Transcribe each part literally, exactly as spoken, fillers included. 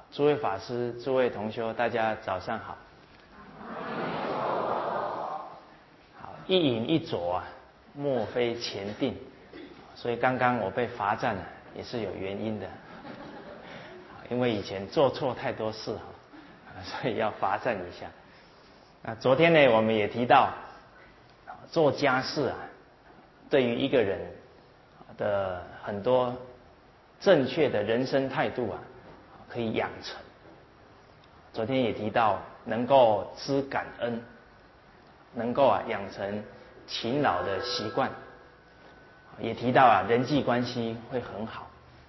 诸位法师、诸位同修，大家早上好。好，一饮一啄啊，莫非前定。所以刚刚我被罚站了，也是有原因的。因为以前做错太多事哈，所以要罚站一下。那昨天呢，我们也提到，做家事啊，对于一个人的很多正确的人生态度啊，可以养成。昨天也提到，能够知感恩，能够啊养成勤劳的习惯，也提到啊人际关系会很好。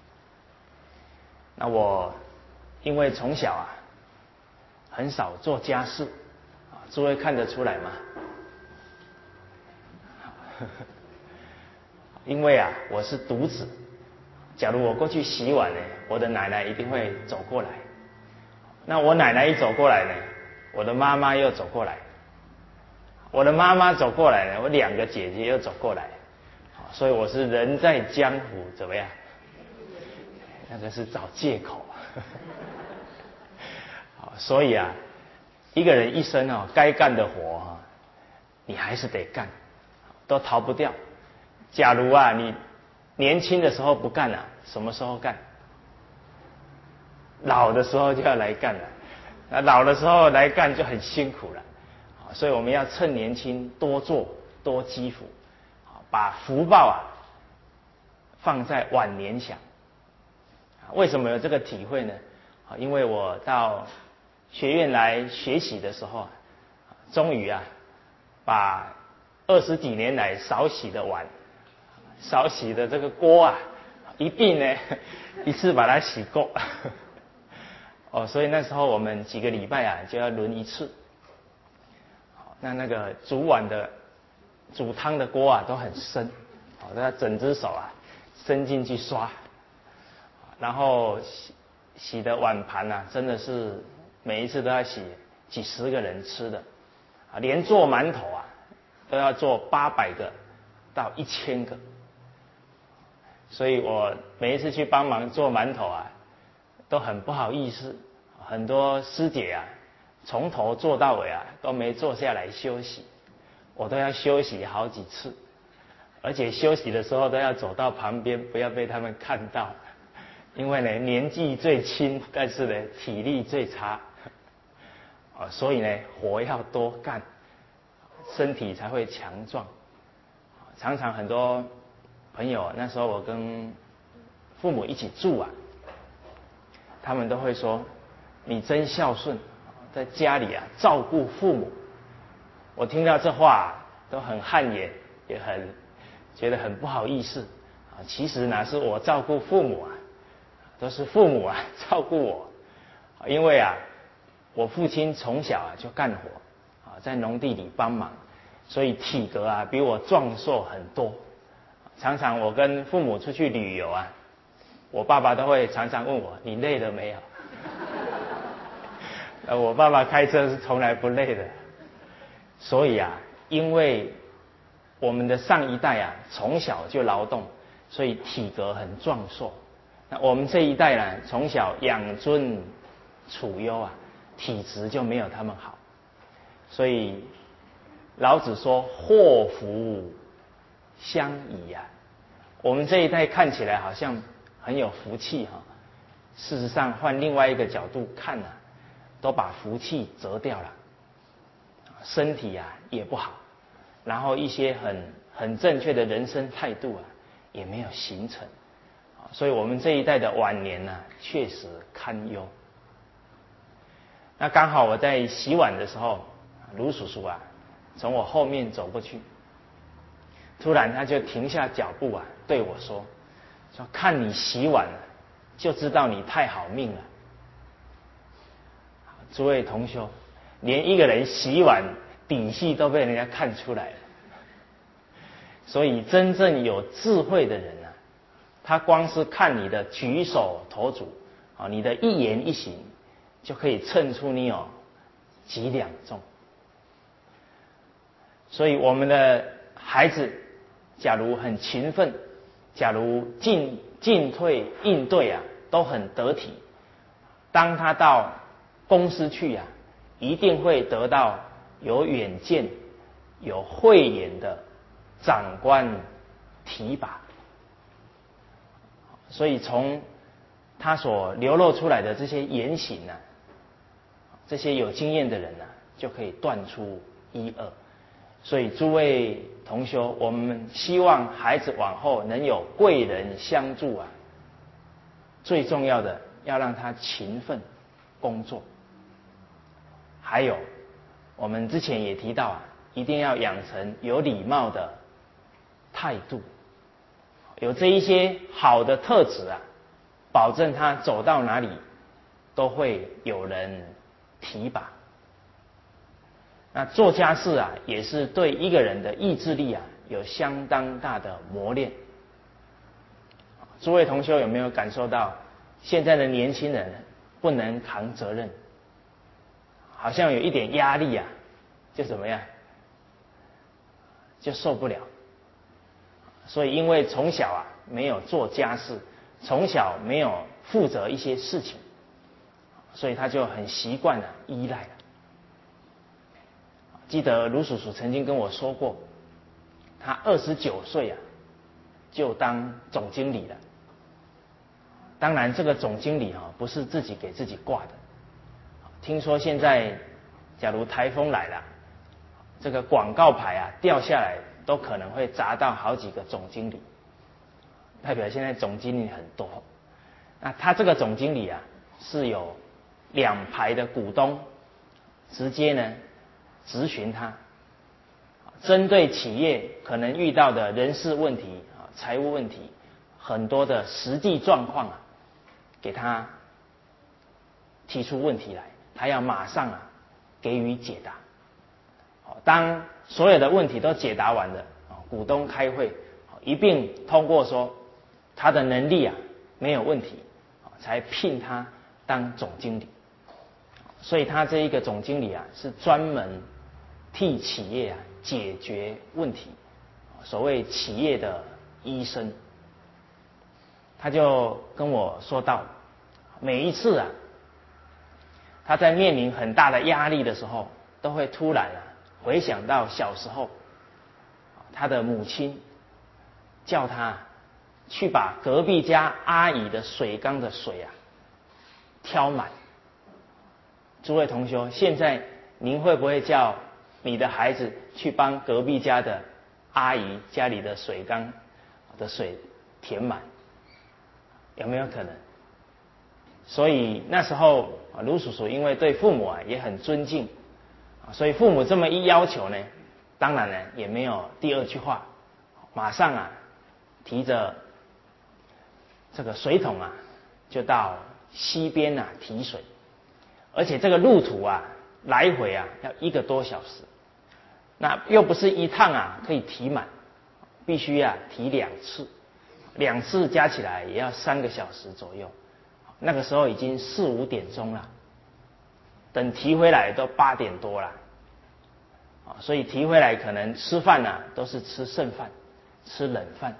那我因为从小啊很少做家事啊，诸位看得出来吗？因为啊我是独子，假如我过去洗碗呢，我的奶奶一定会走过来。那我奶奶一走过来呢，我的妈妈又走过来，我的妈妈走过来呢，我两个姐姐又走过来，所以我是人在江湖怎么样？那个是找借口。所以啊，一个人一生哦，该干的活哈，你还是得干，都逃不掉。假如啊，你年轻的时候不干啊，什么时候干？老的时候就要来干了，那老的时候来干就很辛苦了，所以我们要趁年轻多做多积福，把福报啊放在晚年享。为什么有这个体会呢？因为我到学院来学习的时候，终于啊把二十几年来少洗的碗、少洗的这个锅啊，一并呢一次把它洗够。哦，所以那时候我们几个礼拜啊就要轮一次。那那个煮碗的、煮汤的锅啊都很深，哦，都要整只手啊伸进去刷。然后洗洗的碗盘啊，真的是每一次都要洗几十个人吃的，啊，连做馒头啊都要做八百个到一千个。所以我每一次去帮忙做馒头啊，都很不好意思，很多师姐啊，从头做到尾啊都没坐下来休息，我都要休息好几次，而且休息的时候都要走到旁边，不要被他们看到，因为呢年纪最轻，但是呢体力最差，啊，所以呢活要多干，身体才会强壮。常常很多朋友，那时候我跟父母一起住啊，他们都会说你真孝顺，在家里啊照顾父母。我听到这话都很汗颜，也很觉得很不好意思啊。其实哪是我照顾父母啊，都是父母啊照顾我。因为啊我父亲从小啊就干活啊，在农地里帮忙，所以体格啊比我壮硕很多。常常我跟父母出去旅游啊，我爸爸都会常常问我，你累了没有？呃，我爸爸开车是从来不累的。所以啊，因为我们的上一代啊从小就劳动，所以体格很壮硕。那我们这一代呢，从小养尊处优啊，体质就没有他们好。所以老子说祸福相倚啊，我们这一代看起来好像很有福气哈，事实上换另外一个角度看啊，都把福气折掉了，身体啊也不好，然后一些很很正确的人生态度啊也没有形成，所以我们这一代的晚年呢、啊、确实堪忧。那刚好我在洗碗的时候，卢叔叔啊从我后面走过去，突然他就停下脚步啊对我说说看你洗碗啊就知道你太好命了。诸位同修，连一个人洗碗底细都被人家看出来了，所以真正有智慧的人啊，他光是看你的举手投足啊，你的一言一行就可以称出你有几两重。所以我们的孩子假如很勤奋，假如进进退应对啊都很得体， 当他到公司去啊，一定会得到有远见、有慧眼的长官提拔。所以从他所流露出来的这些言行啊，这些有经验的人啊，就可以断出一二。所以诸位同修，我们希望孩子往后能有贵人相助啊，最重要的要让他勤奋工作。还有我们之前也提到啊，一定要养成有礼貌的态度，有这一些好的特质啊，保证他走到哪里都会有人提拔。那做家事啊，也是对一个人的意志力啊有相当大的磨练。诸位同修有没有感受到，现在的年轻人不能扛责任，好像有一点压力啊，就怎么样，就受不了。所以因为从小啊没有做家事，从小没有负责一些事情，所以他就很习惯了依赖了。记得卢叔叔曾经跟我说过，他二十九岁啊就当总经理了。当然这个总经理啊不是自己给自己挂的，听说现在假如台风来了，这个广告牌啊掉下来都可能会砸到好几个总经理，代表现在总经理很多。那他这个总经理啊是有两排的股东直接呢咨询他，针对企业可能遇到的人事问题、财务问题，很多的实际状况啊，给他提出问题来，他要马上啊给予解答。当所有的问题都解答完了，股东开会一并通过说他的能力啊没有问题，才聘他当总经理。所以他这一个总经理啊是专门替企业啊解决问题，所谓企业的医生。他就跟我说到，每一次啊他在面临很大的压力的时候，都会突然啊回想到小时候他的母亲叫他去把隔壁家阿姨的水缸的水啊挑满。诸位同学，现在您会不会叫你的孩子去帮隔壁家的阿姨家里的水缸的水填满？有没有可能？所以那时候卢叔叔因为对父母啊也很尊敬，所以父母这么一要求呢，当然呢也没有第二句话，马上啊提着这个水桶啊就到溪边啊提水。而且这个路途啊来回啊要一个多小时，那又不是一趟啊可以提满，必须啊提两次，两次加起来也要三个小时左右。那个时候已经四五点钟了，等提回来都八点多了，所以提回来可能吃饭啊都是吃剩饭，吃冷饭。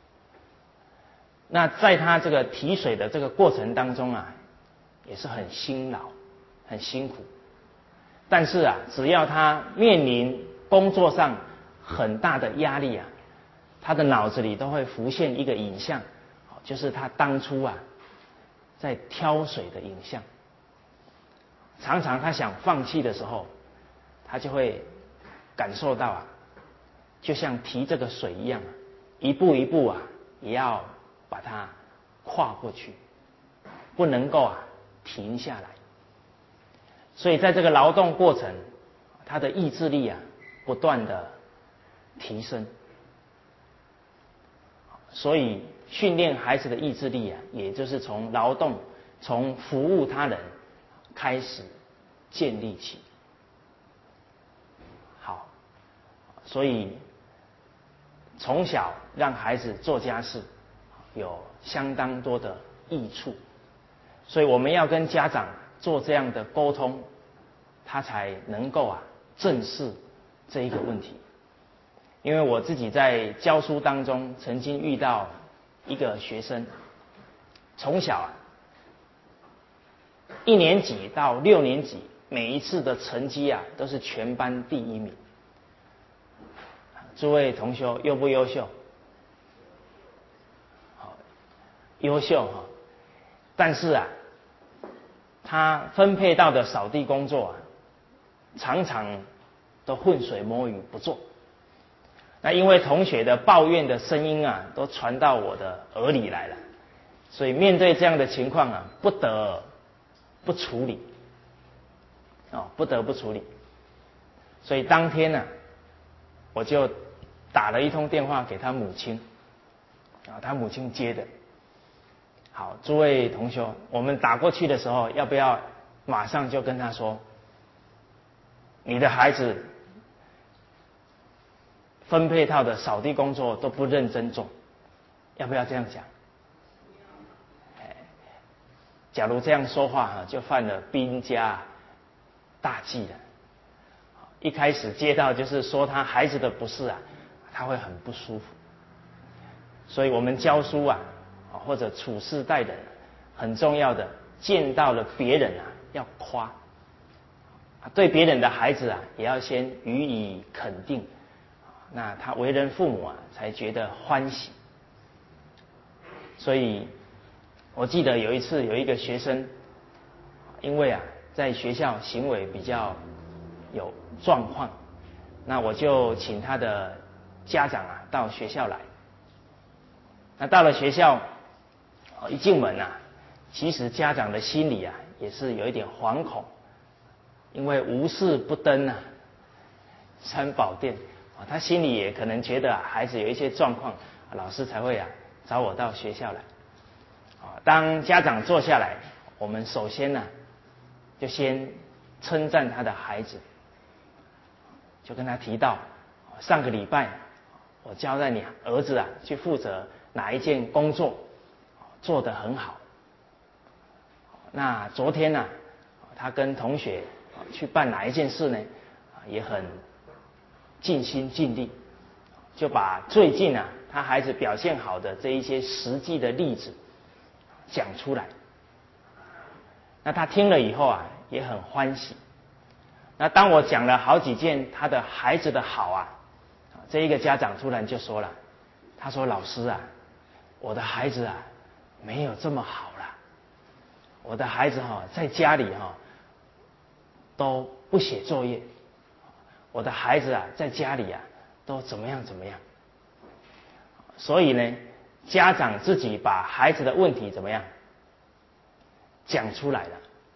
那在他这个提水的这个过程当中啊，也是很辛劳很辛苦，但是啊只要他面临工作上很大的压力啊，他的脑子里都会浮现一个影像，就是他当初啊在挑水的影像。常常他想放弃的时候，他就会感受到啊就像提这个水一样，一步一步啊也要把它跨过去，不能够啊停下来。所以在这个劳动过程，他的意志力啊不断的提升。所以训练孩子的意志力啊，也就是从劳动、从服务他人开始建立起。好，所以从小让孩子做家事有相当多的益处，所以我们要跟家长做这样的沟通，他才能够啊正视这一个问题。因为我自己在教书当中曾经遇到一个学生，从小啊一年级到六年级每一次的成绩啊都是全班第一名。诸位同学优不优秀？好，优秀哈。但是啊，他分配到的扫地工作啊，常常都浑水摸鱼不做。那因为同学的抱怨的声音啊，都传到我的耳里来了，所以面对这样的情况啊，不得不处理，哦，不得不处理。所以当天呢、啊，我就打了一通电话给他母亲，啊，他母亲接的。好，诸位同学，我们打过去的时候，要不要马上就跟他说，你的孩子分配到的扫地工作都不认真做，要不要这样讲？假如这样说话哈，就犯了兵家大忌了。一开始接到就是说他孩子的不是啊，他会很不舒服。所以我们教书啊，或者处事待人，很重要的，见到了别人啊，要夸，对别人的孩子啊，也要先予以肯定，那他为人父母啊，才觉得欢喜。所以我记得有一次有一个学生，因为啊在学校行为比较有状况，那我就请他的家长啊到学校来。那到了学校，一进门啊，其实家长的心里啊也是有一点惶恐，因为无事不登啊三宝殿啊，他心里也可能觉得、啊、孩子有一些状况，老师才会啊找我到学校来。啊，当家长坐下来，我们首先呢、啊、就先称赞他的孩子，就跟他提到上个礼拜我交代你儿子啊去负责哪一件工作做得很好。那昨天呢、啊，他跟同学去办哪一件事呢？也很尽心尽力，就把最近啊他孩子表现好的这一些实际的例子讲出来。那他听了以后啊也很欢喜。那当我讲了好几件他的孩子的好啊，这一个家长突然就说了，他说老师啊，我的孩子啊没有这么好了，我的孩子哈、哦、在家里哈、哦、都不写作业，我的孩子啊在家里啊都怎么样怎么样。所以呢，家长自己把孩子的问题怎么样讲出来了。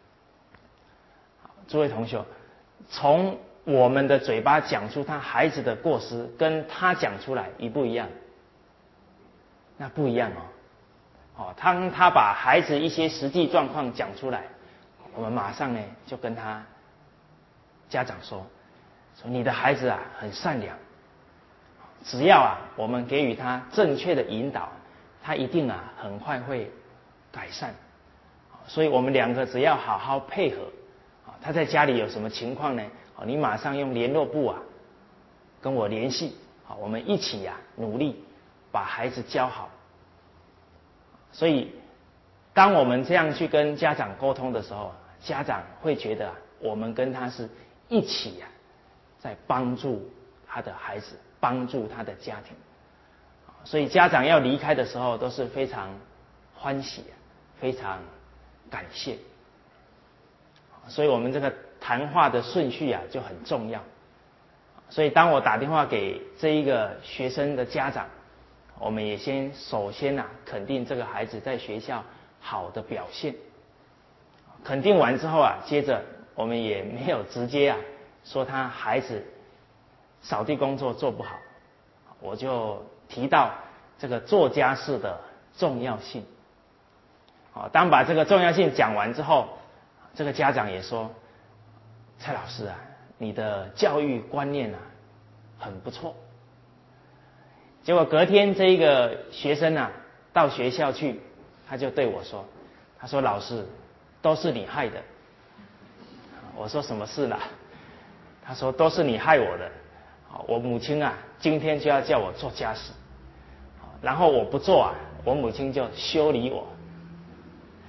诸位同学，从我们的嘴巴讲出他孩子的过失，跟他讲出来一不一样？那不一样哦。哦，当他把孩子一些实际状况讲出来，我们马上呢就跟他家长说，说你的孩子啊很善良，只要啊我们给予他正确的引导，他一定啊很快会改善。所以我们两个只要好好配合，他在家里有什么情况呢？你马上用联络簿啊跟我联系，我们一起啊努力把孩子教好。所以当我们这样去跟家长沟通的时候，家长会觉得、啊、我们跟他是一起啊在帮助他的孩子，帮助他的家庭。所以家长要离开的时候都是非常欢喜、啊、非常感谢。所以我们这个谈话的顺序啊就很重要。所以当我打电话给这一个学生的家长，我们也先首先啊肯定这个孩子在学校好的表现。肯定完之后啊，接着我们也没有直接啊说他孩子扫地工作做不好，我就提到这个做家事的重要性。当把这个重要性讲完之后，这个家长也说，蔡老师啊，你的教育观念啊很不错。结果隔天这一个学生啊到学校去，他就对我说，他说老师都是你害的。我说什么事了？他说都是你害我的，我母亲啊今天就要叫我做家事，然后我不做啊，我母亲就修理我。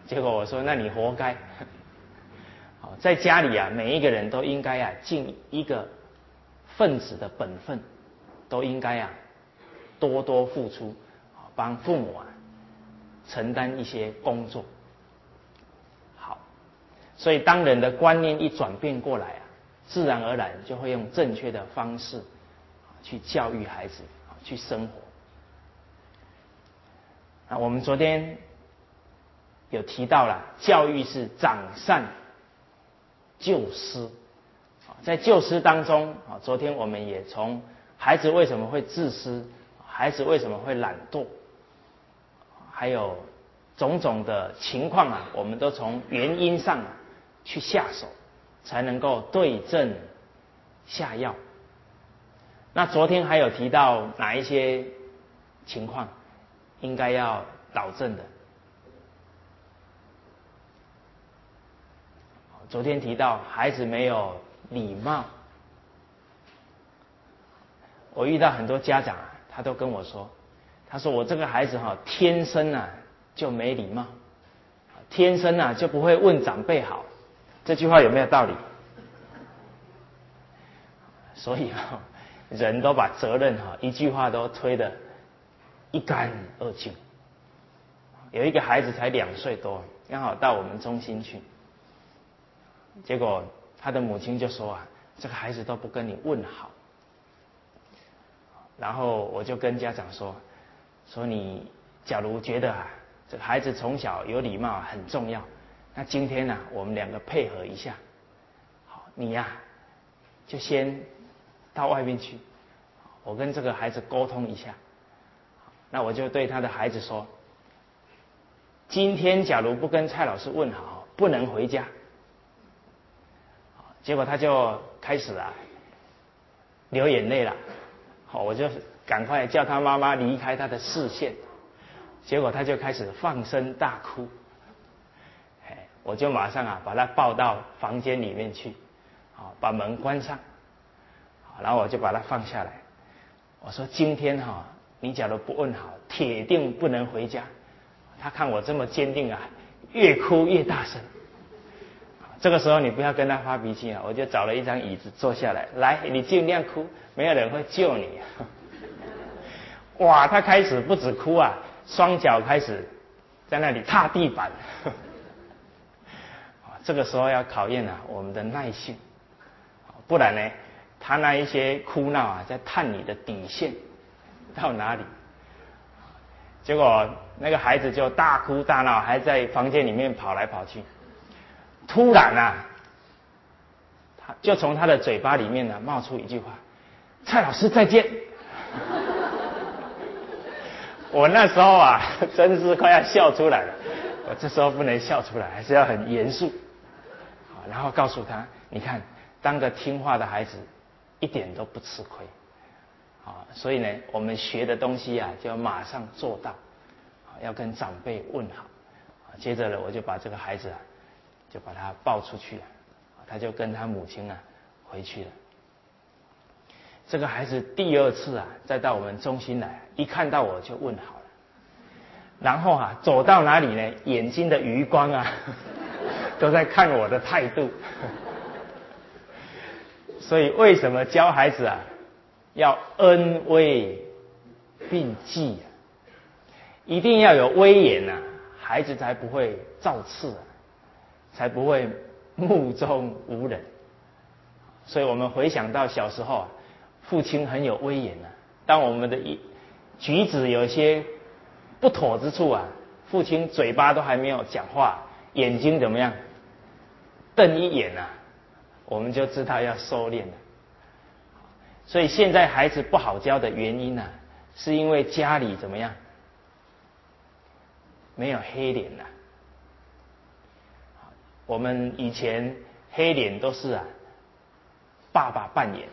结果我说那你活该。在家里啊，每一个人都应该啊尽一个分子的本分，都应该啊多多付出，帮父母啊承担一些工作。好，所以当人的观念一转变过来啊，自然而然就会用正确的方式去教育孩子，去生活。啊，我们昨天有提到了，教育是长善救失。在救失当中，昨天我们也从孩子为什么会自私，孩子为什么会懒惰，还有种种的情况啊，我们都从原因上去下手，才能够对症下药。那昨天还有提到哪一些情况应该要导正的？昨天提到孩子没有礼貌，我遇到很多家长啊，他都跟我说，他说我这个孩子哈、啊，天生啊就没礼貌，天生啊就不会问长辈好。这句话有没有道理？所以啊，人都把责任哈、啊、一句话都推得一干二净。有一个孩子才两岁多，刚好到我们中心去，结果他的母亲就说啊，这个孩子都不跟你问好。然后我就跟家长说，说你假如觉得啊，这个孩子从小有礼貌很重要，那今天呢、啊，我们两个配合一下，好，你呀、啊、就先到外面去，我跟这个孩子沟通一下。那我就对他的孩子说，今天假如不跟蔡老师问好，不能回家。结果他就开始啊流眼泪了，好，我就赶快叫他妈妈离开他的视线。结果他就开始放声大哭，哎，我就马上啊把他抱到房间里面去，好，把门关上，好，然后我就把他放下来。我说今天哈、啊，你假如不问好，铁定不能回家。他看我这么坚定啊，越哭越大声。这个时候你不要跟他发脾气啊，我就找了一张椅子坐下来，来，你尽量哭，没有人会救你。哇，他开始不止哭啊，双脚开始在那里踏地板。这个时候要考验啊我们的耐性，不然呢，他那一些哭闹啊，在探你的底线到哪里。结果那个孩子就大哭大闹，还在房间里面跑来跑去。突然啊，他就从他的嘴巴里面呢冒出一句话：“蔡老师再见。”我那时候啊，真是快要笑出来了。我这时候不能笑出来，还是要很严肃，然后告诉他：“你看，当个听话的孩子，一点都不吃亏。啊，所以呢，我们学的东西啊，就要马上做到，要跟长辈问好。接着呢，我就把这个孩子啊。”就把他抱出去了，他就跟他母亲啊回去了。这个孩子第二次啊再到我们中心来，一看到我就问好了，然后啊走到哪里呢，眼睛的余光啊都在看我的态度。所以为什么教孩子啊要恩威并济啊，一定要有威严啊，孩子才不会造次啊，才不会目中无人。所以我们回想到小时候啊，父亲很有威严啊，当我们的举止有些不妥之处啊，父亲嘴巴都还没有讲话，眼睛怎么样瞪一眼啊，我们就知道要收敛了。所以现在孩子不好教的原因啊，是因为家里怎么样没有黑脸啊。我们以前黑脸都是啊爸爸扮演，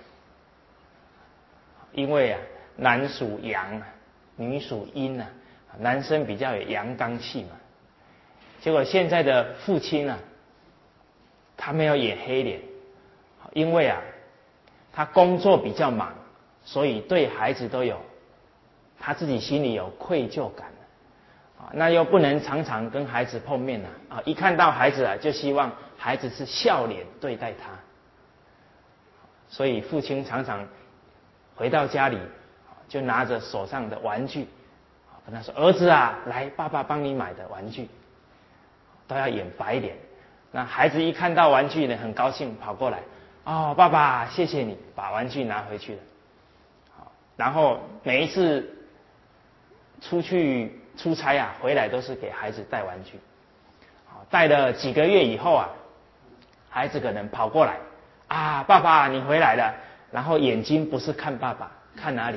因为啊男属阳，女属阴啊，男生比较有阳刚气嘛。结果现在的父亲啊，他没有演黑脸，因为啊他工作比较忙，所以对孩子都有他自己心里有愧疚感， 那又不能常常跟孩子碰面啊，一看到孩子啊，就希望孩子是笑脸对待他。所以父亲常常回到家里，就拿着手上的玩具，跟他说：“儿子啊，来，爸爸帮你买的玩具。”都要演白脸。那孩子一看到玩具呢，很高兴跑过来：“哦，爸爸，谢谢你，把玩具拿回去了。”然后每一次出去出差啊，回来都是给孩子带玩具。带了几个月以后啊，孩子可能跑过来：“啊，爸爸你回来了。”然后眼睛不是看爸爸，看哪里？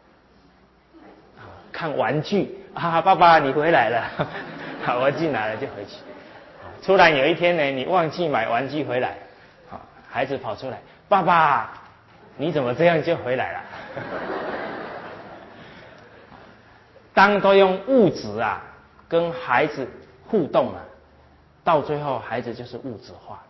看玩具。啊，爸爸你回来了。好，玩具拿了就回去。突然有一天呢，你忘记买玩具回来，孩子跑出来：“爸爸你怎么这样就回来了？”当都用物质啊跟孩子互动啊，到最后孩子就是物质化。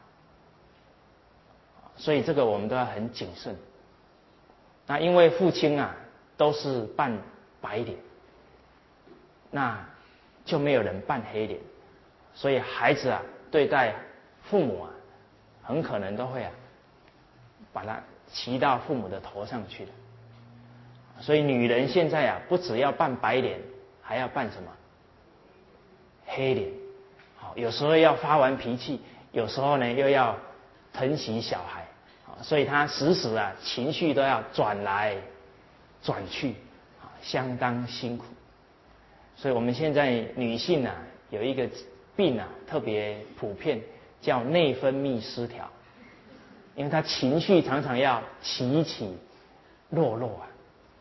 所以这个我们都要很谨慎。那因为父亲啊都是扮白脸，那就没有人扮黑脸，所以孩子啊对待父母啊，很可能都会啊把他骑到父母的头上去了。所以女人现在啊，不只要扮白脸，还要扮什么黑脸。好，有时候要发完脾气，有时候呢又要疼惜小孩，所以她时时啊情绪都要转来转去，相当辛苦。所以我们现在女性啊有一个病啊特别普遍，叫内分泌失调，因为她情绪常常要起起落落啊。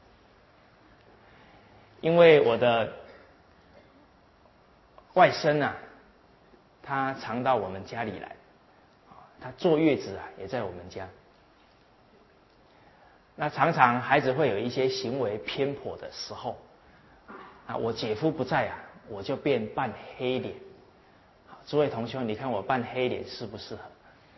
因为我的外甥啊，他常到我们家里来，他坐月子啊也在我们家。那常常孩子会有一些行为偏颇的时候，啊，我姐夫不在啊，我就变扮黑脸。诸位同学，你看我扮黑脸适不适合？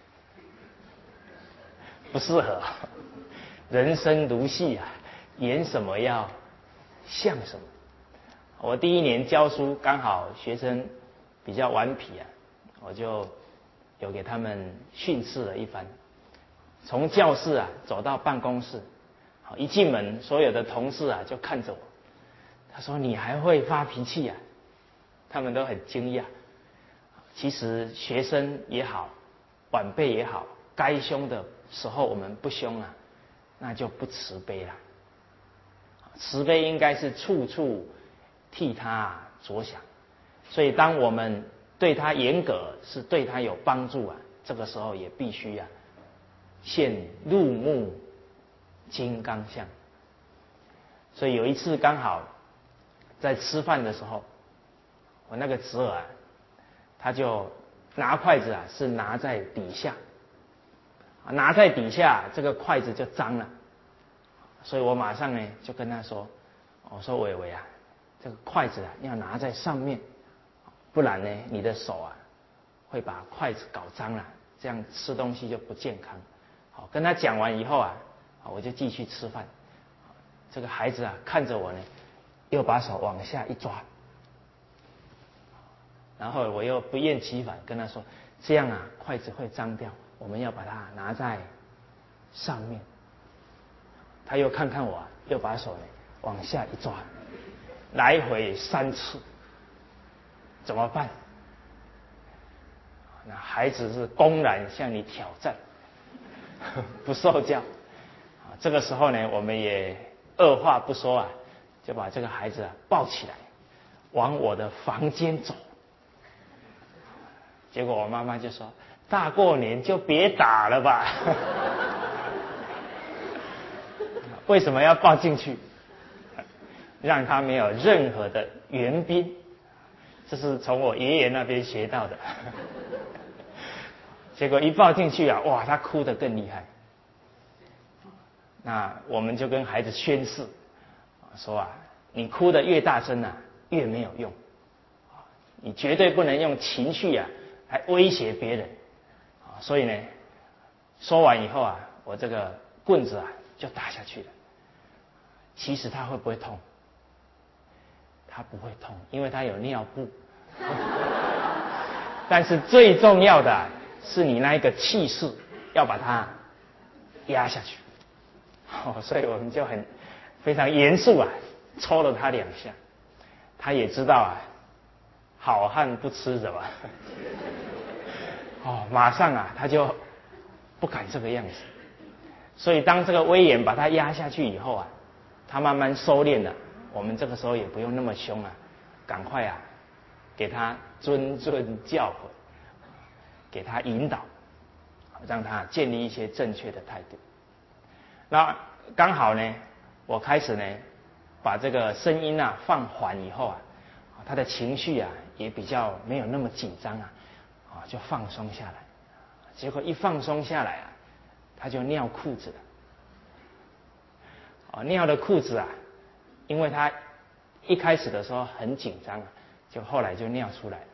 不适合。人生如戏啊，演什么要像什么。我第一年教书，刚好学生比较顽皮啊，我就有给他们训斥了一番。从教室啊走到办公室，好，一进门，所有的同事啊就看着我，他说：“你还会发脾气啊？”他们都很惊讶。其实学生也好，晚辈也好，该凶的时候我们不凶啊，那就不慈悲了。慈悲应该是处处替他着想，所以当我们对他严格，是对他有帮助啊，这个时候也必须啊现入木金刚相。所以有一次刚好在吃饭的时候，我那个侄儿啊，他就拿筷子啊是拿在底下，拿在底下这个筷子就脏了，所以我马上呢就跟他说：“我说伟伟啊，这个筷子啊要拿在上面，不然呢你的手啊会把筷子搞脏了，这样吃东西就不健康。”好，跟他讲完以后啊，我就继续吃饭。这个孩子啊看着我呢，又把手往下一抓，然后我又不厌其烦跟他说：“这样啊筷子会脏掉，我们要把它拿在上面。”他又看看我啊，又把手呢往下一抓，来回三次，怎么办？那孩子是公然向你挑战，不受教。这个时候呢，我们也二话不说啊，就把这个孩子啊抱起来，往我的房间走。结果我妈妈就说：“大过年就别打了吧。”为什么要抱进去？让他没有任何的援兵，这是从我爷爷那边学到的。结果一抱进去啊，哇，他哭得更厉害。那我们就跟孩子宣誓，说啊，你哭得越大声啊，越没有用。你绝对不能用情绪啊来威胁别人。所以呢，说完以后啊，我这个棍子啊就打下去了。其实他会不会痛？ 他不会痛，因为他有尿布。但是最重要的是你那一个气势要把它压下去。哦，所以我们就很非常严肃啊，抽了他两下，他也知道啊，好汉不吃什么。哦，马上啊，他就不敢这个样子。所以当这个威严把他压下去以后啊，他慢慢收敛了。我们这个时候也不用那么凶啊，赶快啊，给他谆谆教诲，给他引导，让他建立一些正确的态度。那刚好呢，我开始呢，把这个声音啊放缓以后啊，他的情绪啊也比较没有那么紧张啊，啊就放松下来。结果一放松下来啊，他就尿裤子了。啊，尿了裤子啊，因为他一开始的时候很紧张啊，就后来就尿出来了。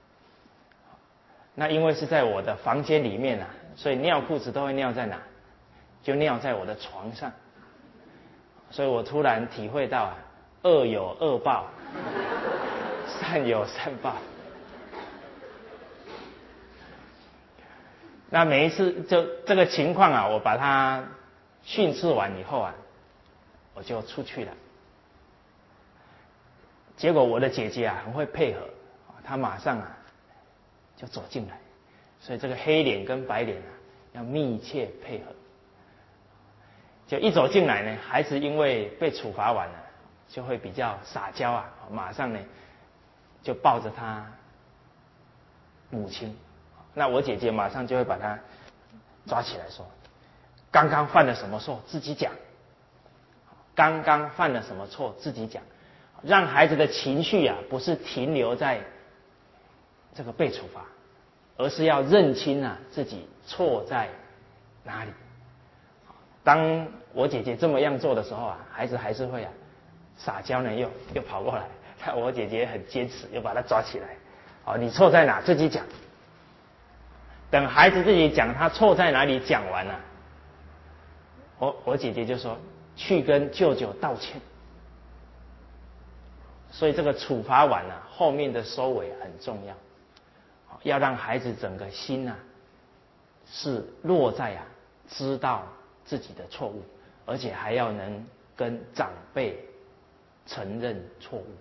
那因为是在我的房间里面啊，所以尿裤子都会尿在哪？就尿在我的床上。所以我突然体会到啊，恶有恶报，善有善报。那每一次就这个情况啊，我把它训斥完以后啊，我就出去了。结果我的姐姐啊很会配合，她马上啊就走进来，所以这个黑脸跟白脸啊要密切配合。就一走进来呢，孩子因为被处罚完了，就会比较撒娇啊，马上呢就抱着他母亲。那我姐姐马上就会把他抓起来说：“刚刚犯了什么错，自己讲。刚刚犯了什么错，自己讲。”让孩子的情绪啊，不是停留在这个被处罚，而是要认清啊自己错在哪里。当我姐姐这么样做的时候啊，孩子还是会啊撒娇呢，又又跑过来。我姐姐很坚持，又把他抓起来。哦，你错在哪？自己讲。等孩子自己讲他错在哪里讲完了，我我姐姐就说去跟舅舅道歉。所以这个处罚完了，后面的收尾很重要，要让孩子整个心啊是落在啊知道自己的错误，而且还要能跟长辈承认错误。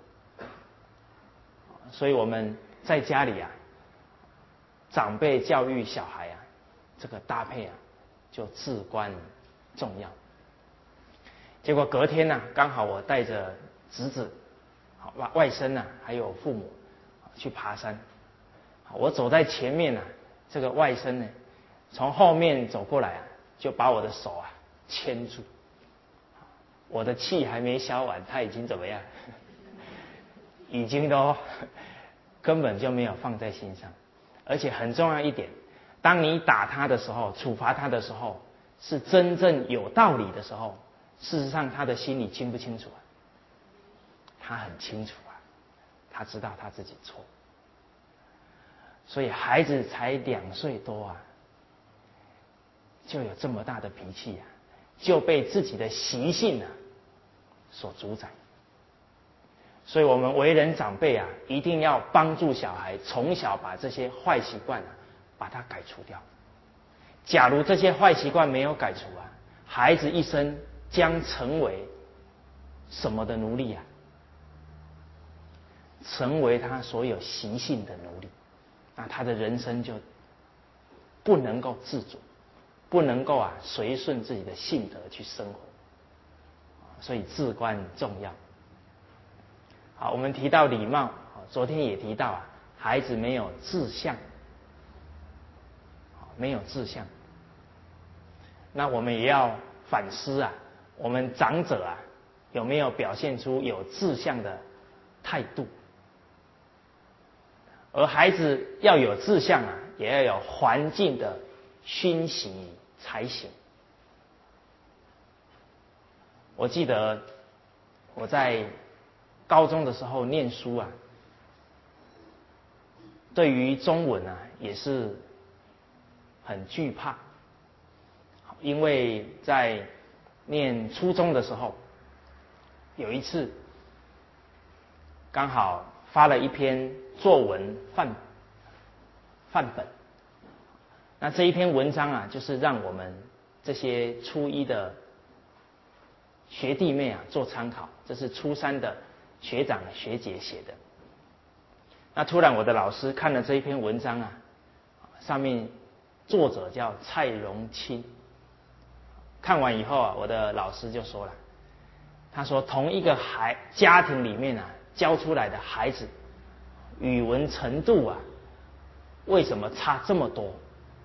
所以我们在家里啊，长辈教育小孩啊，这个搭配啊就至关重要。结果隔天呢、啊，刚好我带着侄子、外外甥啊，还有父母去爬山。我走在前面啊，这个外甥呢，从后面走过来啊，就把我的手啊牵住。我的气还没消完，他已经怎么样？已经都根本就没有放在心上。而且很重要一点，当你打他的时候，处罚他的时候，是真正有道理的时候，事实上他的心里清不清楚啊？他很清楚啊，他知道他自己错。所以孩子才两岁多啊，就有这么大的脾气啊，就被自己的习性啊所主宰。所以我们为人长辈啊，一定要帮助小孩从小把这些坏习惯啊，把它改除掉。假如这些坏习惯没有改除啊，孩子一生将成为什么的奴隶啊？成为他所有习性的奴隶，那他的人生就不能够自主，不能够啊随顺自己的性德去生活，所以至关重要。好，我们提到礼貌，昨天也提到啊，孩子没有志向，没有志向，那我们也要反思啊，我们长者啊有没有表现出有志向的态度？而孩子要有志向啊，也要有环境的熏习才行。我记得我在高中的时候念书啊，对于中文啊也是很惧怕，因为在念初中的时候，有一次刚好发了一篇作文范范本。那这一篇文章啊，就是让我们这些初一的学弟妹啊做参考，这是初三的学长学姐写的。那突然我的老师看了这一篇文章啊，上面作者叫蔡荣清。看完以后啊，我的老师就说了，他说同一个孩家庭里面啊教出来的孩子，语文程度啊，为什么差这么多？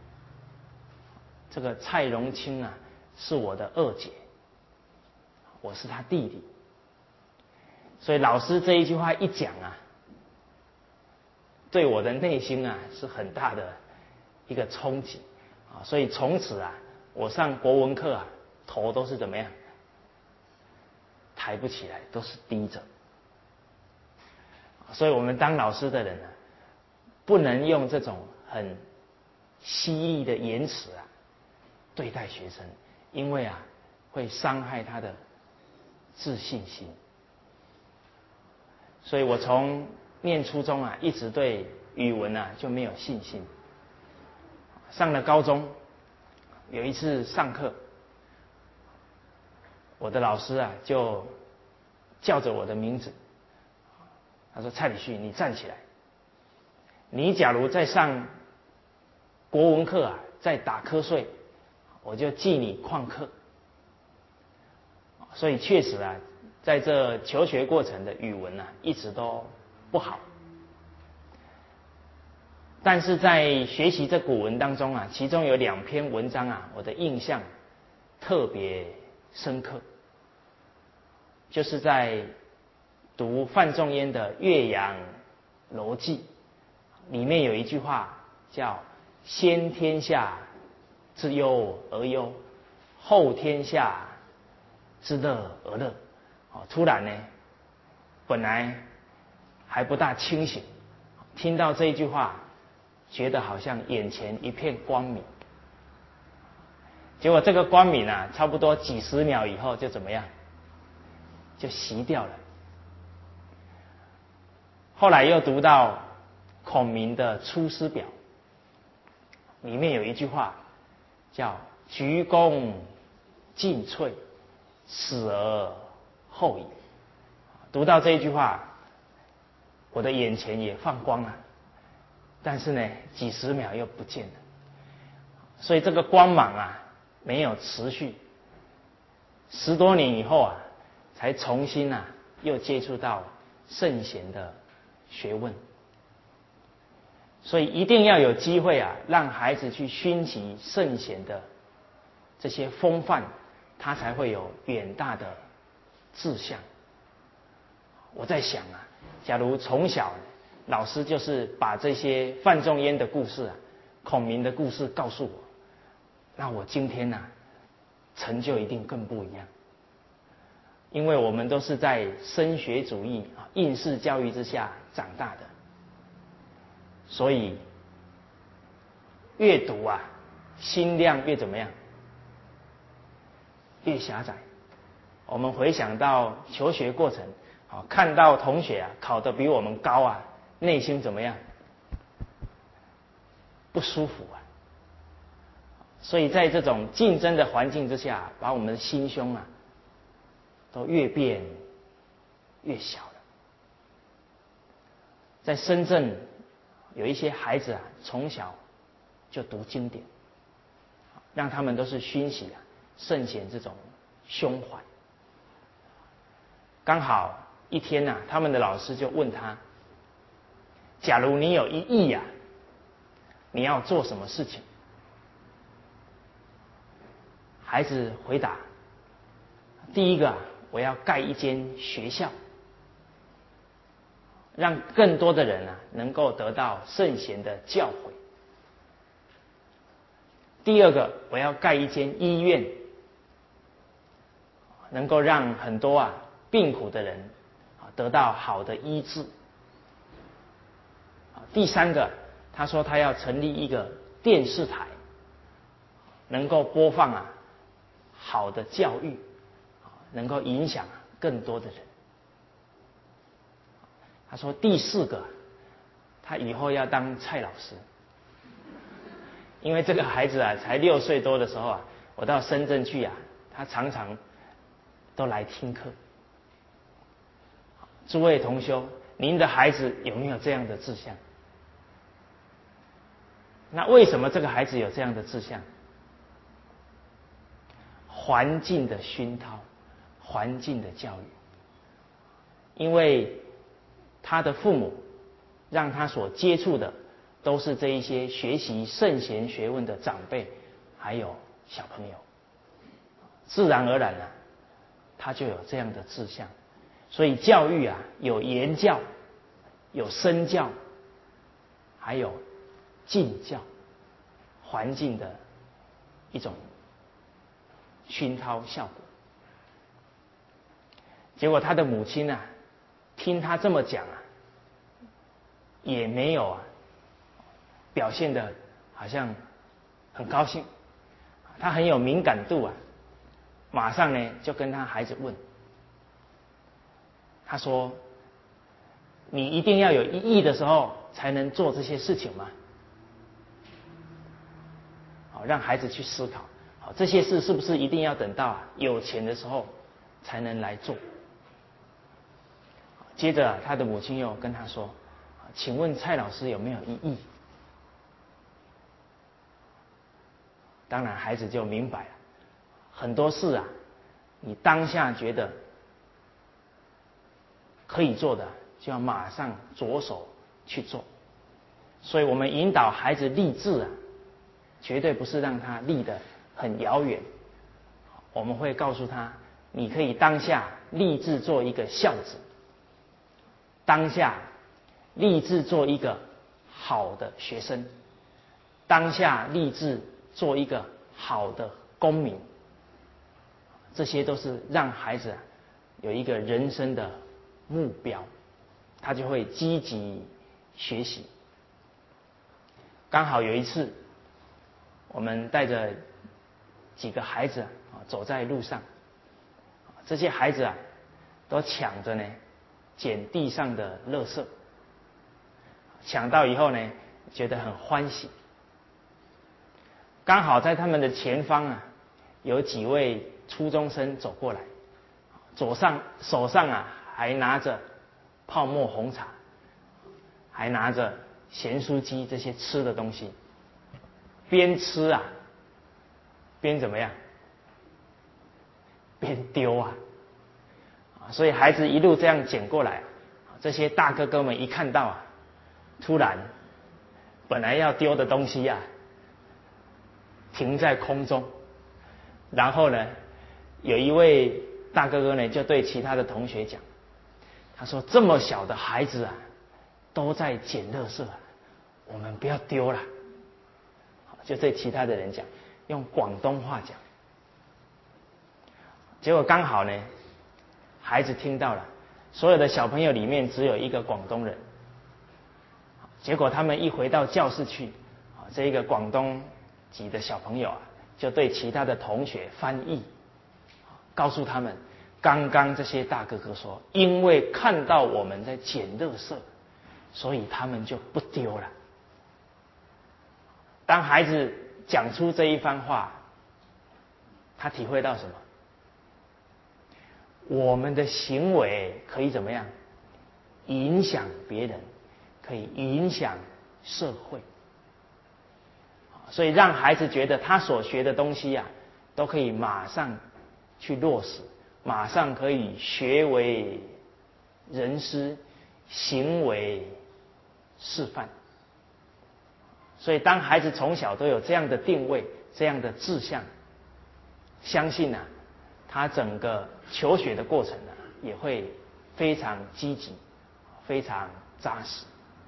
这个蔡荣清啊，是我的二姐，我是他弟弟，所以老师这一句话一讲啊，对我的内心啊是很大的一个冲击啊，所以从此啊，我上国文课啊，头都是怎么样？抬不起来，都是低着。所以我们当老师的人啊，不能用这种很犀利的言辞啊对待学生，因为啊会伤害他的自信心。所以我从念初中啊，一直对语文啊就没有信心。上了高中，有一次上课，我的老师啊就叫着我的名字，他说：“蔡礼旭，你站起来。你假如在上国文课啊，再打瞌睡，我就记你旷课。”所以确实啊，在这求学过程的语文啊，一直都不好。但是在学习这古文当中啊，其中有两篇文章啊，我的印象特别深刻，就是在读范仲淹的《岳阳楼记》里面有一句话叫“先天下之忧而忧，后天下之乐而乐”。哦，突然呢，本来还不大清醒，听到这一句话，觉得好像眼前一片光明。结果这个光明啊，差不多几十秒以后就怎么样？就熄掉了。后来又读到孔明的《出师表》，里面有一句话叫“鞠躬尽瘁，死而后已”。读到这一句话，我的眼前也放光了，但是呢，几十秒又不见了。所以这个光芒啊，没有持续，十多年以后啊，才重新啊，又接触到圣贤的学问。所以一定要有机会啊，让孩子去熏习圣贤的这些风范，他才会有远大的志向。我在想啊，假如从小老师就是把这些范仲淹的故事啊、孔明的故事告诉我，那我今天啊，成就一定更不一样。因为我们都是在升学主义啊、应试教育之下长大的，所以越读啊，心量越怎么样？越狭窄。我们回想到求学过程，啊，看到同学啊考得比我们高啊，内心怎么样？不舒服啊。所以在这种竞争的环境之下，把我们的心胸啊，都越变越小了。在深圳，有一些孩子啊，从小就读经典，让他们都是熏习啊圣贤这种胸怀。刚好一天呐、啊，他们的老师就问他：假如你有一亿呀、啊，你要做什么事情？孩子回答：第一个，我要盖一间学校，让更多的人啊能够得到圣贤的教诲。第二个，我要盖一间医院，能够让很多啊病苦的人啊得到好的医治。第三个，他说他要成立一个电视台，能够播放啊好的教育，能够影响更多的人。 他说第四个，他以后要当蔡老师，因为这个孩子啊才六岁多的时候啊，我到深圳去啊，他常常都来听课。诸位同修，您的孩子有没有这样的志向？那为什么这个孩子有这样的志向？环境的熏陶，环境的教育。因为他的父母让他所接触的都是这一些学习圣贤学问的长辈还有小朋友，自然而然啊，他就有这样的志向。所以教育啊，有言教，有身教，还有境教，环境的一种熏陶效果。结果他的母亲啊，听他这么讲啊，也没有啊表现得好像很高兴，他很有敏感度啊，马上呢就跟他孩子问，他说：“你一定要有一亿的时候才能做这些事情吗？”好，让孩子去思考，好，这些事是不是一定要等到啊有钱的时候才能来做？接着、啊、他的母亲又跟他说：“请问蔡老师有没有一亿？”当然，孩子就明白了，很多事啊，你当下觉得可以做的，就要马上着手去做。所以我们引导孩子立志啊，绝对不是让他立得很遥远。我们会告诉他，你可以当下立志做一个孝子，当下立志做一个好的学生，当下立志做一个好的公民。这些都是让孩子有一个人生的目标，他就会积极学习。刚好有一次，我们带着几个孩子啊走在路上，这些孩子啊都抢着呢捡地上的垃圾，抢到以后呢觉得很欢喜。刚好在他们的前方啊有几位初中生走过来，左上手上啊还拿着泡沫红茶，还拿着咸酥鸡这些吃的东西，边吃啊边怎么样？边丢啊！所以孩子一路这样捡过来，这些大哥哥们一看到啊，突然本来要丢的东西啊停在空中，然后呢有一位大哥哥呢就对其他的同学讲，他说：“这么小的孩子啊都在捡垃圾，我们不要丢了。”就对其他的人讲，用广东话讲。结果刚好呢孩子听到了，所有的小朋友里面只有一个广东人。结果他们一回到教室去，这一个广东籍的小朋友啊就对其他的同学翻译，告诉他们刚刚这些大哥哥说，因为看到我们在捡垃圾，所以他们就不丢了。当孩子讲出这一番话，他体会到什么？我们的行为可以怎么样影响别人，可以影响社会。所以让孩子觉得他所学的东西啊都可以马上去落实，马上可以学为人师，行为示范。所以当孩子从小都有这样的定位，这样的志向，相信啊他整个求学的过程呢也会非常积极，非常扎实。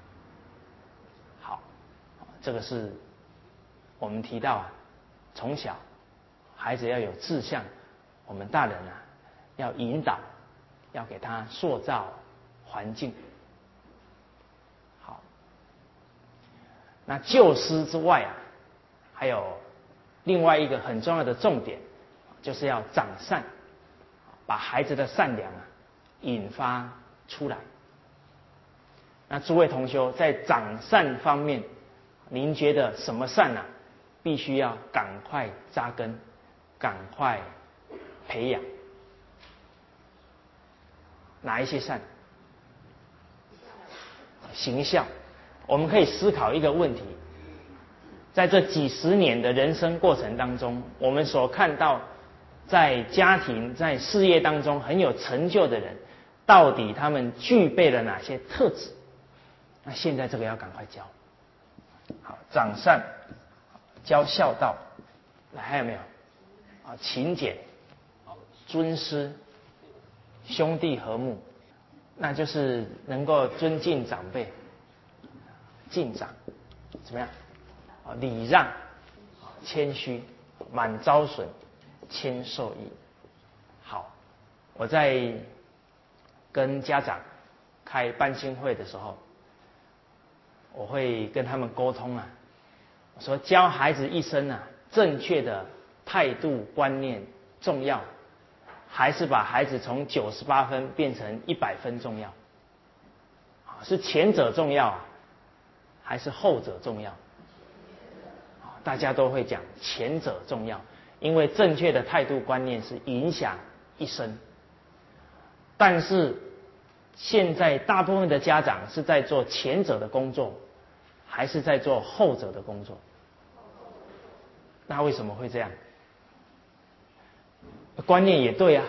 好，这个是我们提到啊从小孩子要有志向，我们大人啊要引导，要给他塑造环境。好，那救师之外啊还有另外一个很重要的重点，就是要长善，把孩子的善良啊引发出来。 那诸位同修在长善方面，您觉得什么善啊，必须要赶快扎根，赶快培养？哪一些善？行孝。我们可以思考一个问题，在这几十年的人生过程当中，我们所看到在家庭在事业当中很有成就的人，到底他们具备了哪些特质？那现在这个要赶快教。好，长善，教孝道，来还有没有？啊，勤俭，尊师，兄弟和睦，那就是能够尊敬长辈，敬长，怎么样？啊，礼让，谦虚，满招损，谦受益。好，我在跟家长开班亲会的时候，我会跟他们沟通啊，我说教孩子一生啊，正确的态度观念重要，还是把孩子从九十八分变成一百分重要？是前者重要啊，还是后者重要？大家都会讲前者重要，因为正确的态度观念是影响一生。但是现在大部分的家长是在做前者的工作，还是在做后者的工作？那为什么会这样？观念也对啊，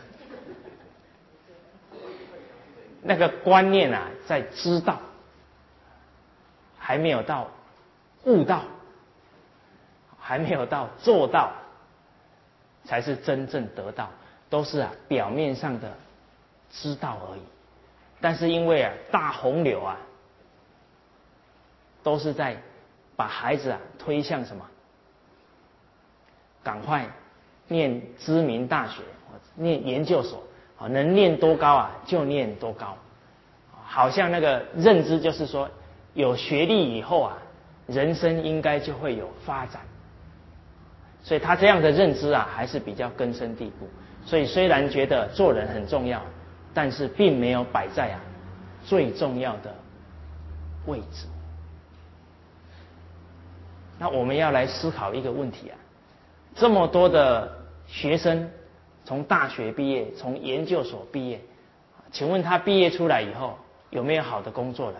那个观念啊，在知道，还没有到悟道，还没有到做到，才是真正得到，都是啊表面上的知道而已。但是因为啊大洪流啊，都是在把孩子啊推向什么？赶快念知名大学，念研究所，能念多高啊就念多高，好像那个认知就是说，有学历以后啊，人生应该就会有发展。所以他这样的认知啊，还是比较根深蒂固。所以虽然觉得做人很重要，但是并没有摆在啊最重要的位置。那我们要来思考一个问题啊，这么多的学生从大学毕业，从研究所毕业，请问他毕业出来以后有没有好的工作了？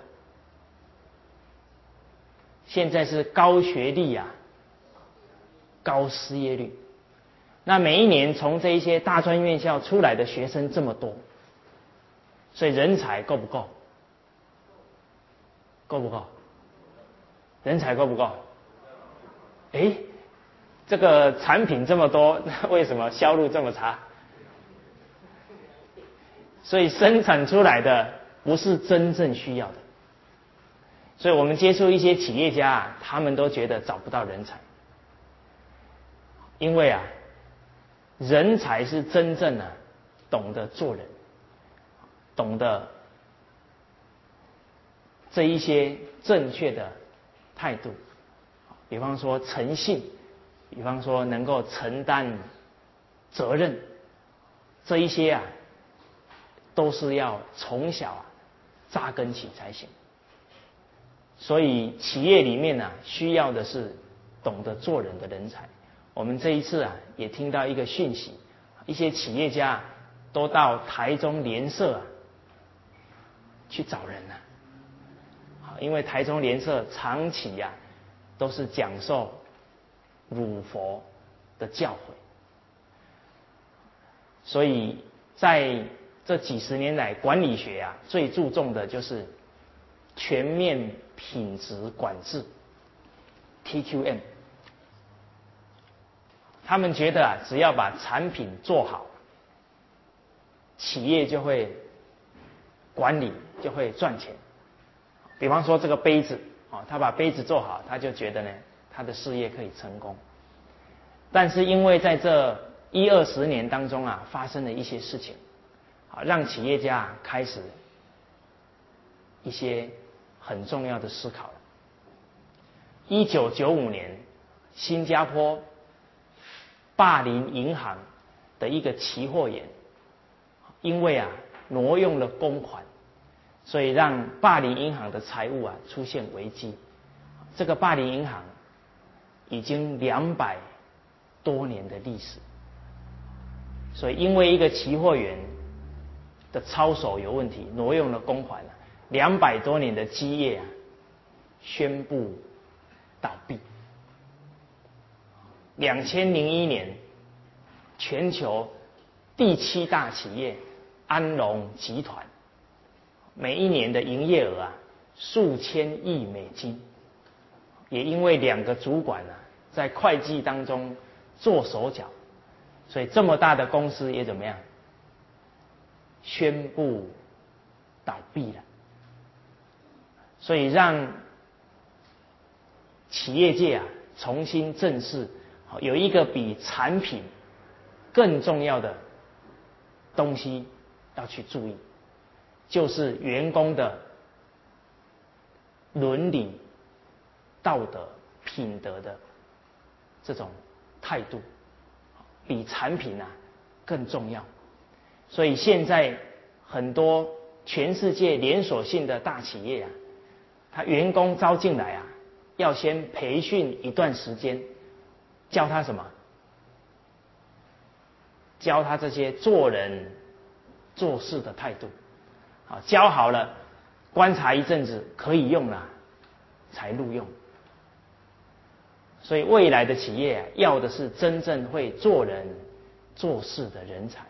现在是高学历啊，高失业率。那每一年从这一些大专院校出来的学生这么多，所以人才够不够？够不够？人才够不够？哎，这个产品这么多，为什么销路这么差？所以生产出来的不是真正需要的。所以我们接触一些企业家啊，他们都觉得找不到人才，因为啊，人才是真正啊懂得做人，懂得这一些正确的态度，比方说诚信，比方说能够承担责任，这一些啊，都是要从小啊扎根起才行。所以企业里面啊，需要的是懂得做人的人才。我们这一次啊，也听到一个讯息，一些企业家都到台中联社啊去找人啊。因为台中联社长期啊都是讲授儒佛的教诲，所以在这几十年来，管理学啊最注重的就是全面品质管制 T Q M。 他们觉得啊，只要把产品做好，企业就会管理，就会赚钱。比方说这个杯子，他把杯子做好，他就觉得呢，他的事业可以成功。但是因为在这一二十年当中啊，发生了一些事情，让企业家开始一些很重要的思考。一九九五年，新加坡霸凌银行的一个期货员，因为啊挪用了公款， 所以让霸凌银行的财务啊出现危机。这个霸凌银行已经两百多年的历史，所以因为一个期货员的操守有问题，挪用了公款啊，两百多年的基业啊宣布倒闭。两千零一年，全球第七大企业安龙集团，每一年的营业额啊数千亿美金，也因为两个主管啊在会计当中做手脚，所以这么大的公司也怎么样？宣布倒闭了。所以让企业界啊重新正视，有一个比产品更重要的东西要去注意，就是员工的伦理、道德、品德的这种态度，比产品啊更重要。所以现在很多全世界连锁性的大企业啊，他员工招进来啊，要先培训一段时间，教他什么？教他这些做人做事的态度。好，教好了，观察一阵子可以用了，才录用。所以未来的企业啊，要的是真正会做人做事的人才。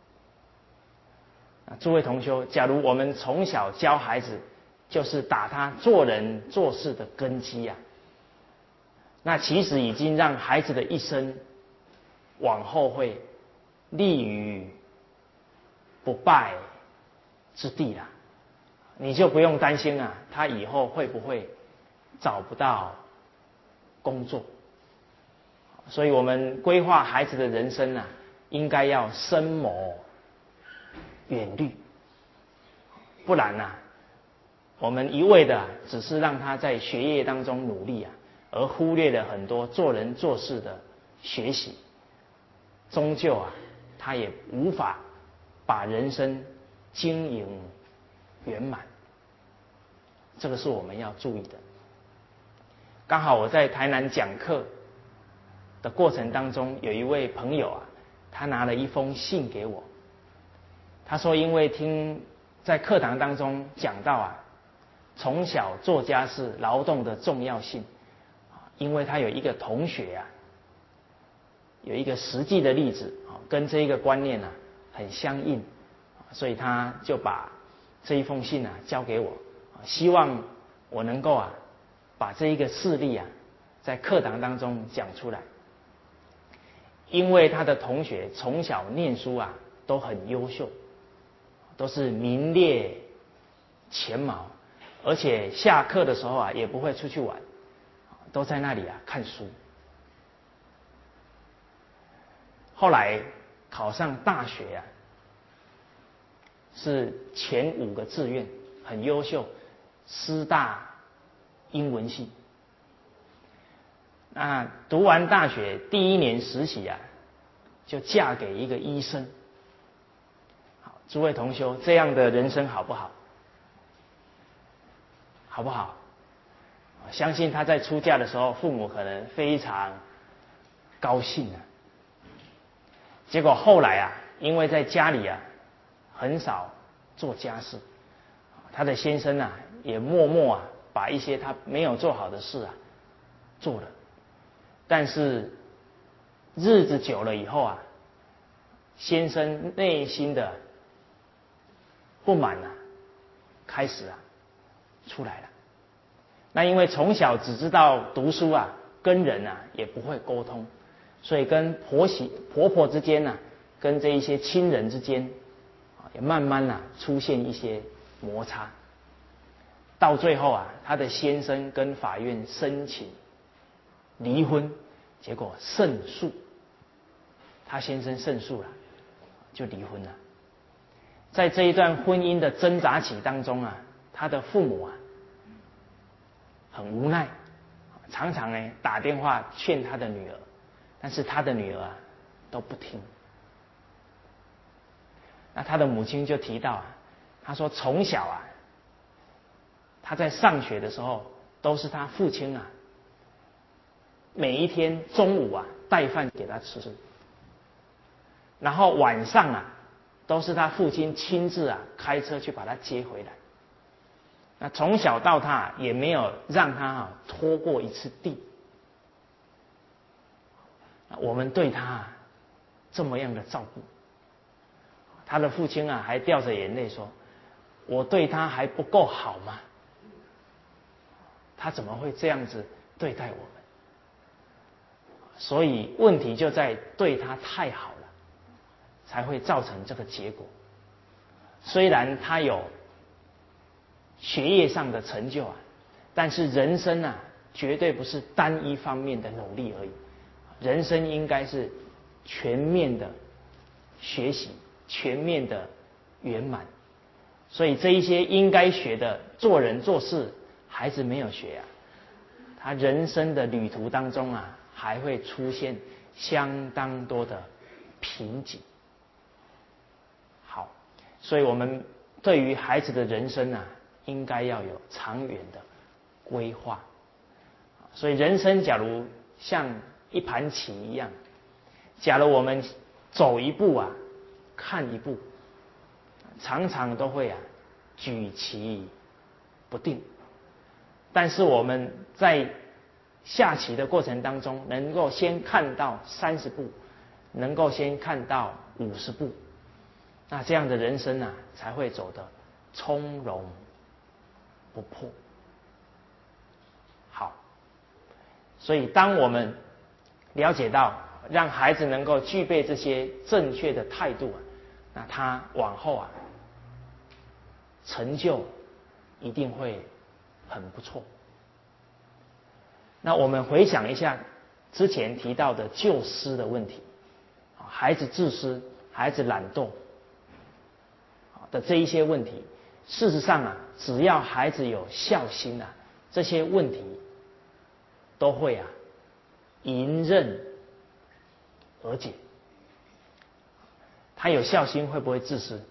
诸位同修，假如我们从小教孩子，就是打他做人做事的根基啊，那其实已经让孩子的一生往后会立于不败之地啦。你就不用担心啊，他以后会不会找不到工作。所以我们规划孩子的人生啊，应该要深谋远虑，不然啊，我们一味的、啊、只是让他在学业当中努力啊，而忽略了很多做人做事的学习，终究啊，他也无法把人生经营圆满。这个是我们要注意的。刚好我在台南讲课的过程当中，有一位朋友啊，他拿了一封信给我。他说，因为听在课堂当中讲到啊，从小做家事劳动的重要性，因为他有一个同学啊，有一个实际的例子啊，跟这一个观念啊很相应，所以他就把这一封信啊交给我，希望我能够啊把这一个事例啊在课堂当中讲出来。因为他的同学从小念书啊都很优秀，都是名列前茅，而且下课的时候啊也不会出去玩，都在那里啊看书。后来考上大学啊，是前五个志愿，很优秀，师大英文系。那读完大学第一年实习啊，就嫁给一个医生。好，诸位同修，这样的人生好不好？好不好？相信他在出嫁的时候，父母可能非常高兴啊。结果后来啊，因为在家里啊很少做家事，他的先生啊也默默啊把一些他没有做好的事啊做了。但是日子久了以后啊，先生内心的不满啊开始啊出来了。那因为从小只知道读书啊，跟人啊也不会沟通，所以跟婆媳婆婆之间啊，跟这一些亲人之间啊，也慢慢啊出现一些摩擦。到最后啊，他的先生跟法院申请离婚，结果胜诉，他先生胜诉了，就离婚了。在这一段婚姻的挣扎期当中啊，他的父母啊很无奈，常常呢打电话劝他的女儿，但是他的女儿啊都不听。那他的母亲就提到啊，他说从小啊他在上学的时候，都是他父亲啊，每一天中午啊带饭给他吃，然后晚上啊，都是他父亲亲自啊开车去把他接回来。那从小到大也没有让他啊拖过一次地。我们对他啊这么样的照顾，他的父亲啊还掉着眼泪说：“我对他还不够好吗？他怎么会这样子对待我们？”所以问题就在对他太好了，才会造成这个结果。虽然他有学业上的成就啊，但是人生啊绝对不是单一方面的努力而已，人生应该是全面的学习，全面的圆满。所以这一些应该学的做人做事，孩子没有学啊，他人生的旅途当中啊，还会出现相当多的瓶颈。好，所以我们对于孩子的人生啊，应该要有长远的规划。所以人生假如像一盘棋一样，假如我们走一步啊，看一步，常常都会啊举棋不定。但是我们在下棋的过程当中，能够先看到三十步，能够先看到五十步，那这样的人生啊，才会走得从容不迫。好，所以当我们了解到让孩子能够具备这些正确的态度啊，那他往后啊成就一定会很不错。那我们回想一下之前提到的救师的问题，孩子自私、孩子懒惰的这一些问题，事实上啊，只要孩子有孝心啊，这些问题都会啊迎刃而解。他有孝心会不会自私？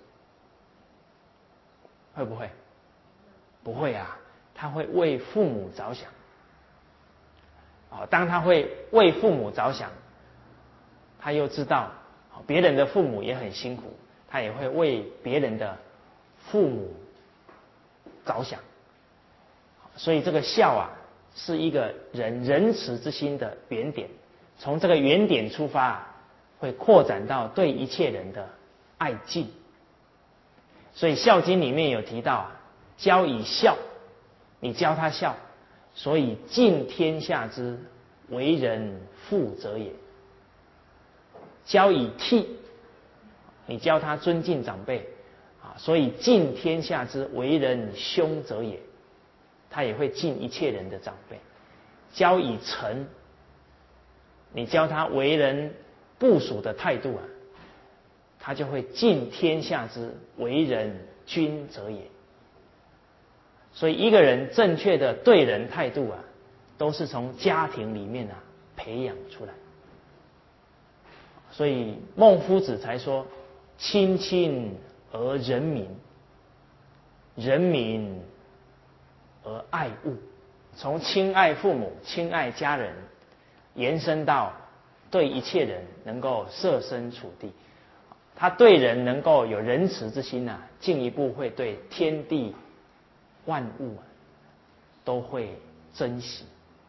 会不会？不会啊，他会为父母着想。当他会为父母着想，他又知道别人的父母也很辛苦，他也会为别人的父母着想。所以这个孝啊，是一个人仁慈之心的原点，从这个原点出发，会扩展到对一切人的爱敬。所以《孝经》里面有提到啊，教以孝，你教他孝，所以敬天下之为人父者也。教以悌，你教他尊敬长辈啊，所以敬天下之为人兄者也。他也会敬一切人的长辈。教以诚，你教他为人部属的态度啊，他就会敬天下之为人君者也。所以一个人正确的对人态度啊，都是从家庭里面啊培养出来。所以孟夫子才说：亲亲而仁民，仁民而爱物。从亲爱父母、亲爱家人，延伸到对一切人能够设身处地。他对人能够有仁慈之心啊，进一步会对天地万物啊都会珍惜。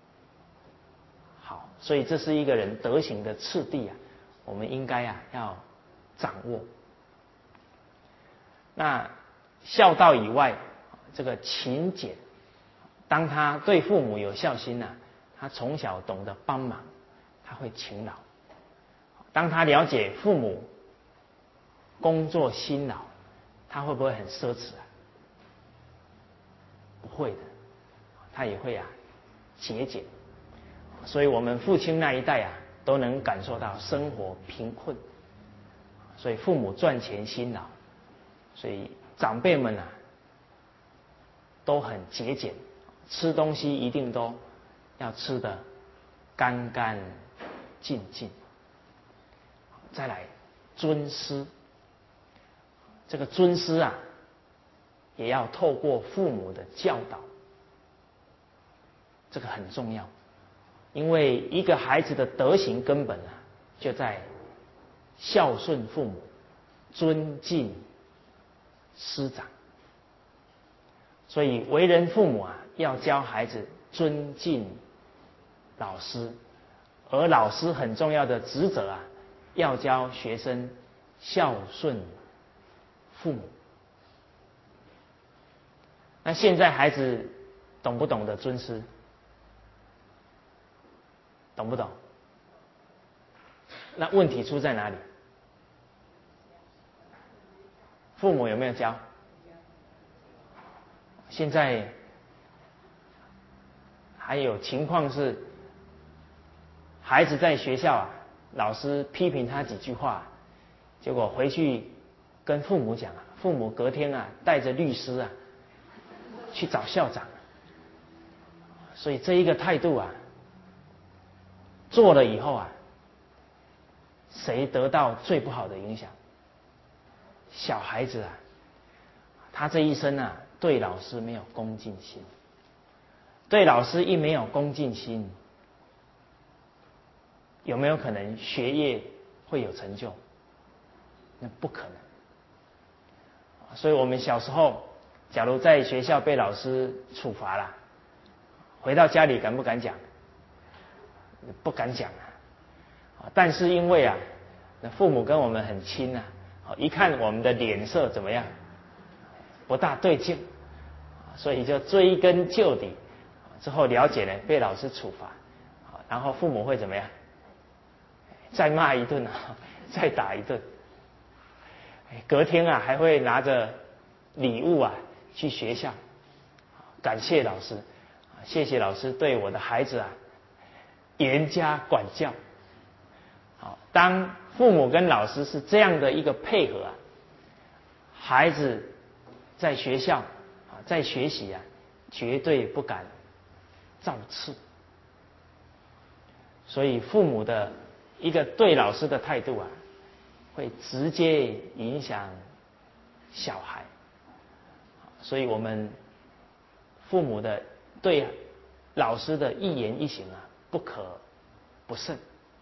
好，所以这是一个人德行的次第啊，我们应该啊要掌握。那孝道以外，这个勤俭，当他对父母有孝心啊，他从小懂得帮忙，他会勤劳。当他了解父母工作辛劳，他会不会很奢侈啊？不会的，他也会啊节俭。所以我们父亲那一代啊，都能感受到生活贫困，所以父母赚钱辛劳，所以长辈们啊都很节俭，吃东西一定都要吃得干干净净。再来尊师，这个尊师啊，也要透过父母的教导这个很重要，因为一个孩子的德行根本啊，就在孝顺父母、尊敬师长。所以为人父母啊，要教孩子尊敬老师，而老师很重要的职责啊，要教学生孝顺父母。那现在孩子懂不懂得尊师？懂不懂？那问题出在哪里？父母有没有教？现在还有情况是，孩子在学校啊，老师批评他几句话，结果回去跟父母讲啊，父母隔天啊带着律师啊去找校长。所以这一个态度啊，做了以后啊，谁得到最不好的影响？小孩子啊，他这一生啊，对老师没有恭敬心，对老师一没有恭敬心，有没有可能学业会有成就？那不可能。所以我们小时候，假如在学校被老师处罚了，回到家里敢不敢讲？不敢讲啊。但是因为啊，父母跟我们很亲啊，一看我们的脸色怎么样，不大对劲，所以就追根究底，之后了解呢，被老师处罚，然后父母会怎么样？再骂一顿啊，再打一顿。隔天啊，还会拿着礼物啊去学校，感谢老师，谢谢老师对我的孩子啊严加管教。好，当父母跟老师是这样的一个配合啊，孩子在学校啊，在学习啊，绝对不敢造次。所以父母的一个对老师的态度啊，会直接影响小孩。所以我们父母的对老师的一言一行啊，不可不慎。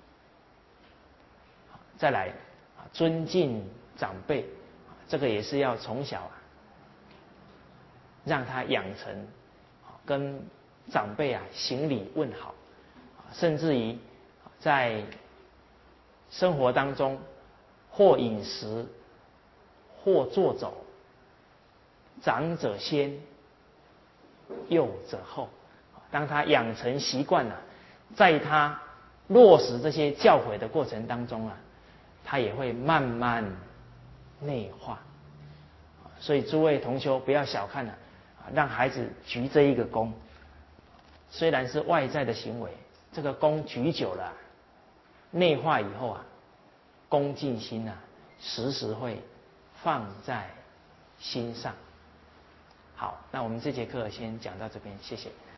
再来，尊敬长辈，这个也是要从小啊，让他养成跟长辈啊行礼问好，甚至于在生活当中，或饮食，或坐走，长者先，幼者后。当他养成习惯了，在他落实这些教诲的过程当中啊，他也会慢慢内化。所以诸位同修不要小看了，让孩子鞠这一个躬，虽然是外在的行为，这个躬举久了，内化以后啊，恭敬心啊，时时会放在心上。好，那我们这节课先讲到这边，谢谢。